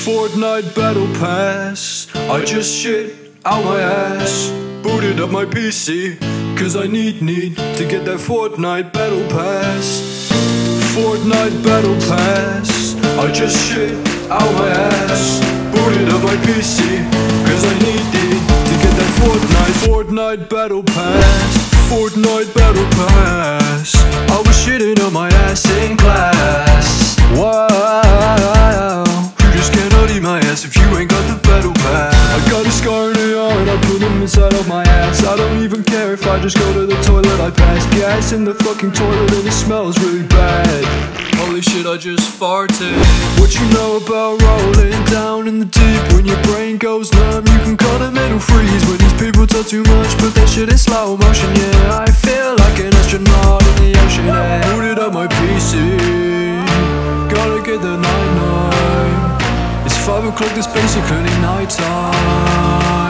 Fortnite Battle Pass, I just shit out my ass. Booted up my PC, cause I need to get that Fortnite Battle Pass. Fortnite Battle Pass, I just shit out my ass. Booted up my PC, cause I need to get that Fortnite Battle Pass. Fortnite Battle Pass, I was shitting on my ass in class. Wow, you just cannot eat my ass if you ain't got the Battle Pass. I got a scar in the arm, I put him inside of my ass. I don't even care if I just go to the toilet. I pass gas in the fucking toilet and it smells really bad. Holy shit, I just farted. What you know about rolling down in the deep? When your brain goes numb, you can call a mental freeze. When these people talk too much, but that shit in slow motion. Yeah, I feel like an astronaut in the ocean. Yeah, booted up my PC, gotta get the night. It's 5 o'clock, it's basically night time.